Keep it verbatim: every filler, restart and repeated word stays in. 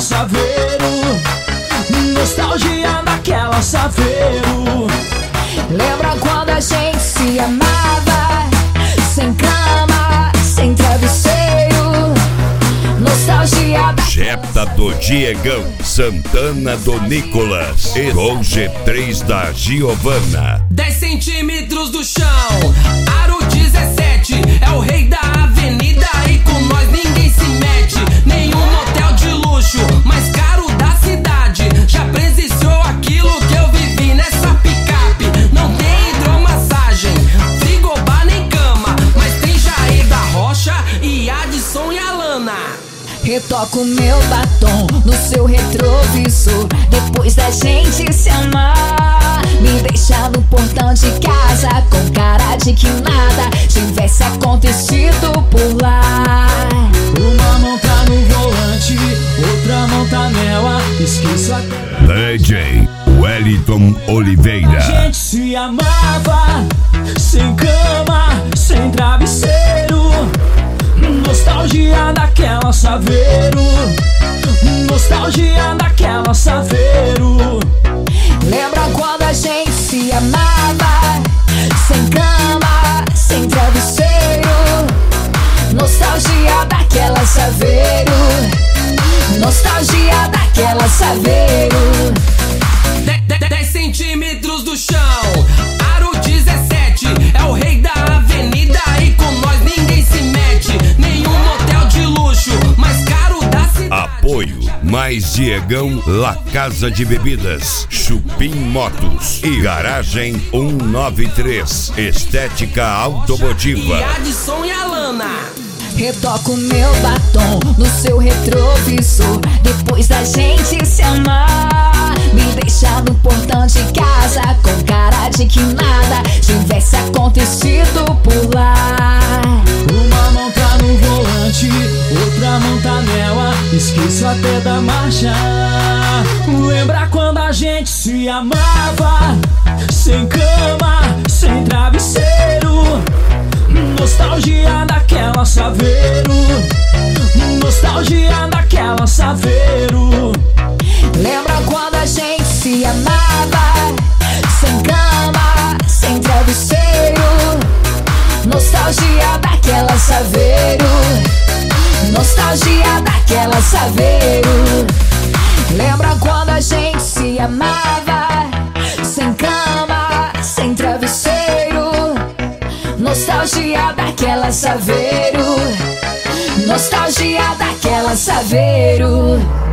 saveiro. Nostalgia daquela saveiro. Lembra quando a gente se amava, sem cama, sem travesseiro. Nostalgia da... Jetta do Diegão, Santana do Nicolas e Gol G três da Giovana. dez centímetros do chão, aro dezessete, é o rei da avenida e com nós ninguém se mete. Nenhum motel de luxo, mais caro da cidade, já presenciou aquilo que eu vivi nessa picape. Não tem hidromassagem, frigobar nem cama, mas tem Jair da Rocha e Adson e Alana. Retoco meu batom no seu retrovisor, depois da gente se amar. Me deixa no portão de casa com cara de que nada tivesse acontecido por lá. Uma mão tá no volante, outra mão tá nela. Esqueço até D J Wellington Oliveira. a gente se amava, sem cama, sem travesseiro. Nostalgia daquela saveiro. Nostalgia daquela saveiro. Lembra quando a gente se amava, sem cama, sem travesseiro. Nostalgia daquela saveiro. Nostalgia daquela saveiro. dez centímetros do chão, aro dezessete, é o rei da avenida e com nós ninguém se mete. Nenhum motel de luxo, mais caro da cidade. Apoio Mais Diegão, La Casa de Bebidas, Chupim Motos e Garagem cento e noventa e três, Estética Automotiva. E Adson e Alana. Retoco meu batom no seu retrovisor, depois da gente se amar. Me deixa no portão de casa com cara de que nada tivesse acontecido por lá. Uma mão tá no volante, outra mão tá nela. Esqueço até da marcha. Lembra quando a gente se amava, sem cama, sem travesseiro. Nostalgia daquela saveiro. Nostalgia daquela saveiro. Lembra quando a gente se amava, sem cama, sem travesseiro. Nostalgia daquela saveiro. Nostalgia daquela saveiro. Lembra quando a gente se amava, sem cama, sem travesseiro. Nostalgia daquela saveiro. Nostalgia daquela saveiro.